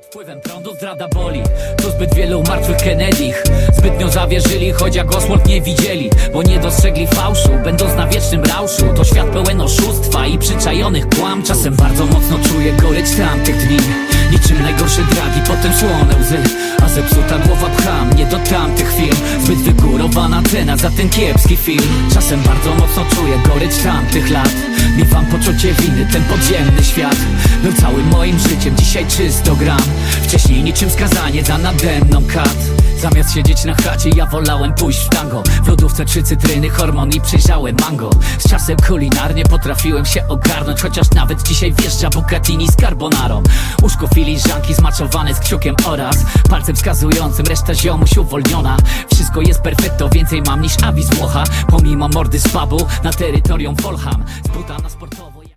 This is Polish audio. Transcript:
Pod wpływem prądu zdrada boli. Tu zbyt wielu martwych Kennedych. Zbytnio zawierzyli, choć jak Oswald nie widzieli, bo nie dostrzegli fałszu, będąc na wiecznym rauszu. To świat pełen oszustwa i przyczajonych kłamców. Czasem bardzo mocno czuję gorycz tamtych dni. Niczym najgorsze dragi, potem słone łzy. A zepsuta głowa pcha mnie do tamtych chwil. Zbyt wygórowana cena za ten kiepski film. Czasem bardzo mocno czuję gorycz tamtych lat. Miewam poczucie winy, ten podziemny świat był całym moim życiem, dzisiaj czysto gram. Wcześniej niczym skazanie za nade mną kat. Zamiast siedzieć na chacie, ja wolałem pójść w tango. W lodówce 3 cytryny, hormon i przejrzałe mango. Z czasem kulinarnie potrafiłem się ogarnąć, chociaż nawet dzisiaj wjeżdża Bucatini z carbonarą. Uszko filiżanki zmaczowane z kciukiem oraz palcem wskazującym, reszta ziomuś uwolniona. Wszystko jest perfekto, więcej mam niż Avis Włocha. Pomimo mordy z pubu na terytorium Folham. Z buta na sportowy